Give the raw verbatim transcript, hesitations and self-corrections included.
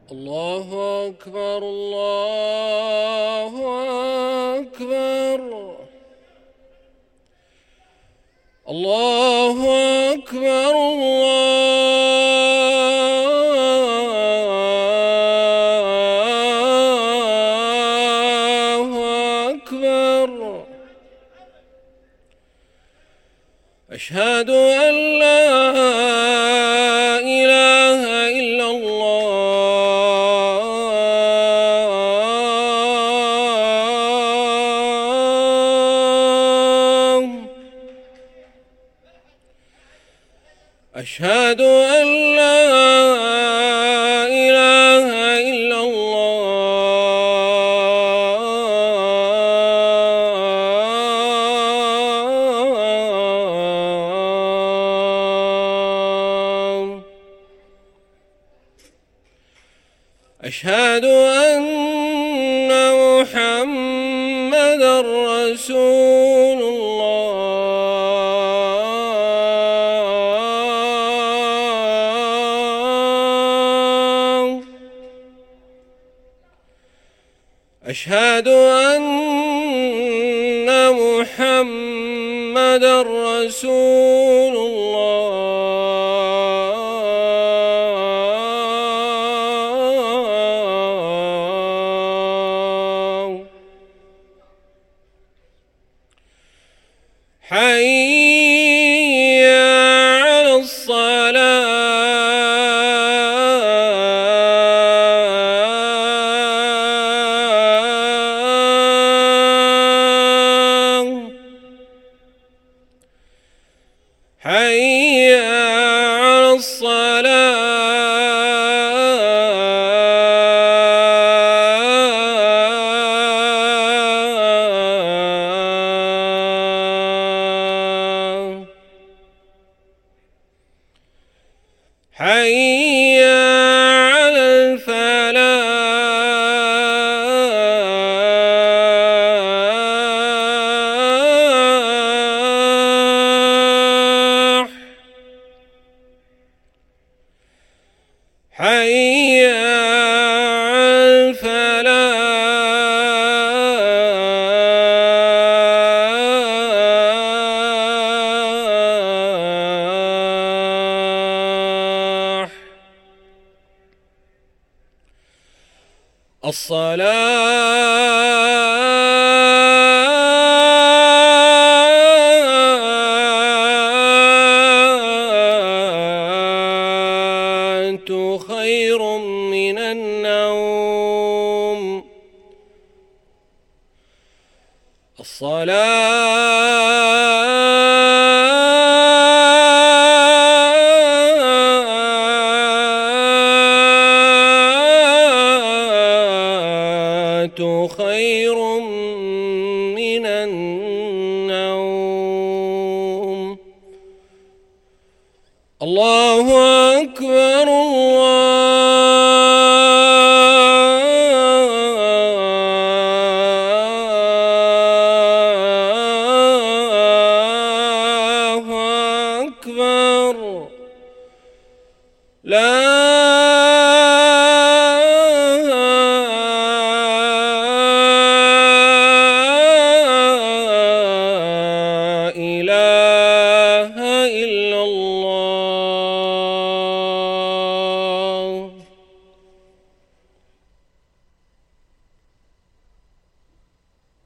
الله أكبر الله أكبر الله أكبر الله أكبر. أشهد أن لا إله إلا الله. أشهد أن لا إله إلا الله. أشهد أن محمدًا رسول الله. أشهد أن محمدًا رسول الله. حي على الصلاة. حي على الصلاة. حي على الفلاح. حي على الفلاح. الصلاة خير من النوم. الصلاة خير من النوم. الله أكبر الله أكبر. لا